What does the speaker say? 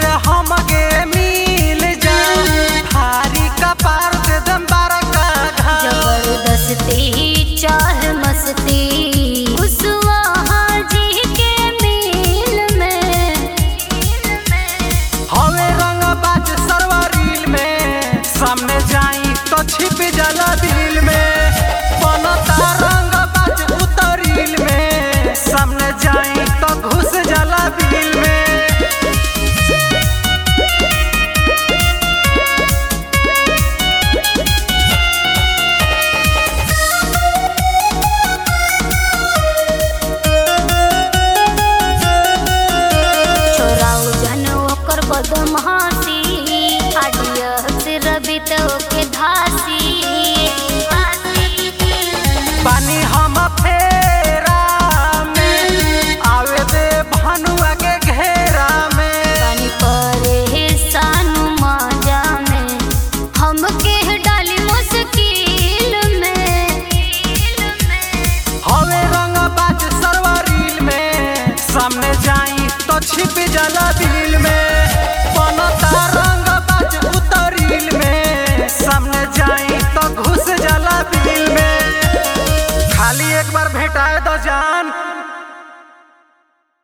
फिर हमके मिल जा भारी कपार दे दम बारका जबरदस्ती चाह मस्ती कुशवाहा जी के मिल में हवे रंग बाज सरवरील में सामने जाई तो छिप जाला दिल में बनता रंग बाज उतरील में सामने जाई तो घुस जाला दिल में। बदमाशी आडिया से रवि तो के धासी पानी हम फेरा में आवे दे भानुआ के घेरा में पानी परे सानू माजा में हमके डाली मुश्किल में हवे रंग बाज सरवरील में सामने जाई तो छिप जाला दिल में बनता रंग बाज उतरील में सामने जाई तो घुस जाला दिल में खाली एक बार भेटाए दो जान।